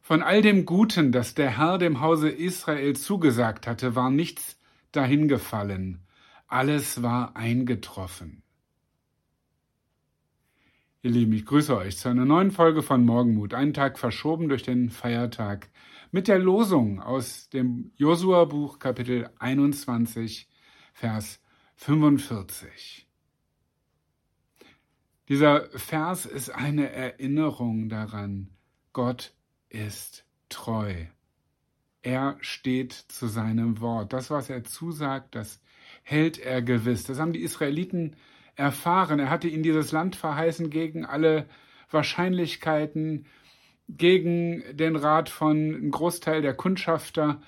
Von all dem Guten, das der Herr dem Hause Israel zugesagt hatte, war nichts dahingefallen. Alles war eingetroffen. Ihr Lieben, ich grüße euch zu einer neuen Folge von Morgenmut, einen Tag verschoben durch den Feiertag, mit der Losung aus dem Josua-Buch Kapitel 21, Vers 45. Dieser Vers ist eine Erinnerung daran, Gott ist treu. Er steht zu seinem Wort. Das, was er zusagt, das hält er gewiss. Das haben die Israeliten erfahren. Er hatte ihnen dieses Land verheißen gegen alle Wahrscheinlichkeiten, gegen den Rat von einem Großteil der Kundschafter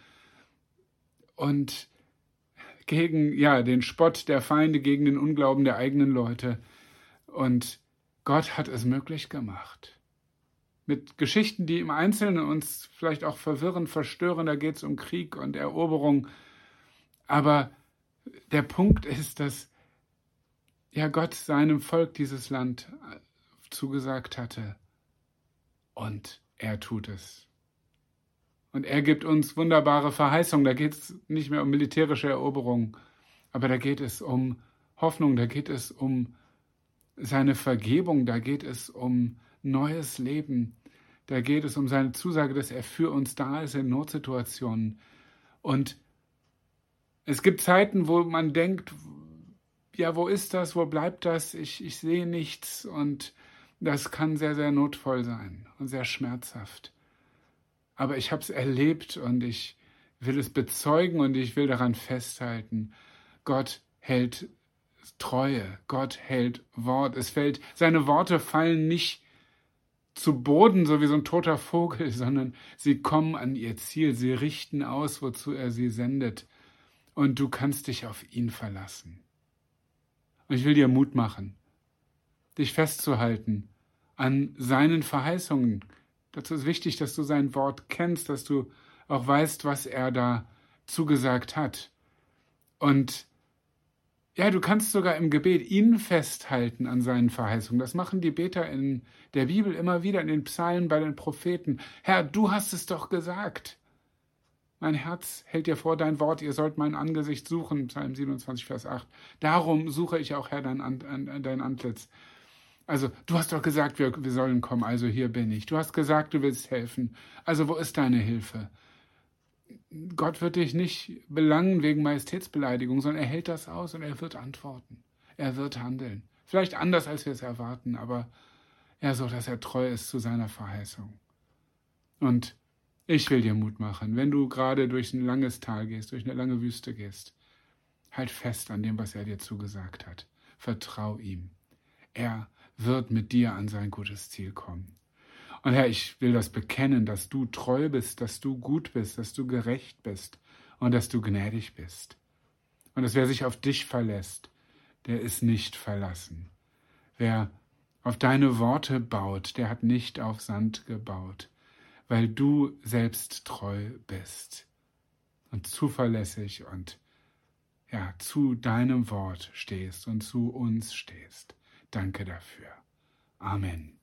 und gegen den Spott der Feinde, gegen den Unglauben der eigenen Leute. Und Gott hat es möglich gemacht. Mit Geschichten, die im Einzelnen uns vielleicht auch verwirren, verstören, da geht es um Krieg und Eroberung. Aber der Punkt ist, dass Gott seinem Volk dieses Land zugesagt hatte. Und er tut es. Und er gibt uns wunderbare Verheißungen. Da geht es nicht mehr um militärische Eroberung, aber da geht es um Hoffnung, da geht es um seine Vergebung, da geht es um neues Leben. Da geht es um seine Zusage, dass er für uns da ist in Notsituationen. Und es gibt Zeiten, wo man denkt, wo ist das, wo bleibt das? Ich sehe nichts. Und das kann sehr, sehr notvoll sein und sehr schmerzhaft. Aber ich habe es erlebt und ich will es bezeugen und ich will daran festhalten. Gott hält Treue, Gott hält Wort. Seine Worte fallen nicht zu Boden, so wie so ein toter Vogel, sondern sie kommen an ihr Ziel, sie richten aus, wozu er sie sendet. Und du kannst dich auf ihn verlassen. Und ich will dir Mut machen, dich festzuhalten an seinen Verheißungen. Dazu ist wichtig, dass du sein Wort kennst, dass du auch weißt, was er da zugesagt hat. Und du kannst sogar im Gebet ihn festhalten an seinen Verheißungen. Das machen die Beter in der Bibel immer wieder, in den Psalmen, bei den Propheten. Herr, du hast es doch gesagt. Mein Herz hält dir vor dein Wort, ihr sollt mein Angesicht suchen, Psalm 27, Vers 8. Darum suche ich auch, Herr, dein Antlitz. Also, du hast doch gesagt, wir sollen kommen, also hier bin ich. Du hast gesagt, du willst helfen. Also, wo ist deine Hilfe? Gott wird dich nicht belangen wegen Majestätsbeleidigung, sondern er hält das aus und er wird antworten. Er wird handeln. Vielleicht anders, als wir es erwarten, aber so, dass er treu ist zu seiner Verheißung. Und ich will dir Mut machen, wenn du gerade durch ein langes Tal gehst, durch eine lange Wüste gehst, halt fest an dem, was er dir zugesagt hat. Vertrau ihm. Er wird mit dir an sein gutes Ziel kommen. Und Herr, ich will das bekennen, dass du treu bist, dass du gut bist, dass du gerecht bist und dass du gnädig bist. Und dass wer sich auf dich verlässt, der ist nicht verlassen. Wer auf deine Worte baut, der hat nicht auf Sand gebaut, weil du selbst treu bist und zuverlässig und zu deinem Wort stehst und zu uns stehst. Danke dafür. Amen.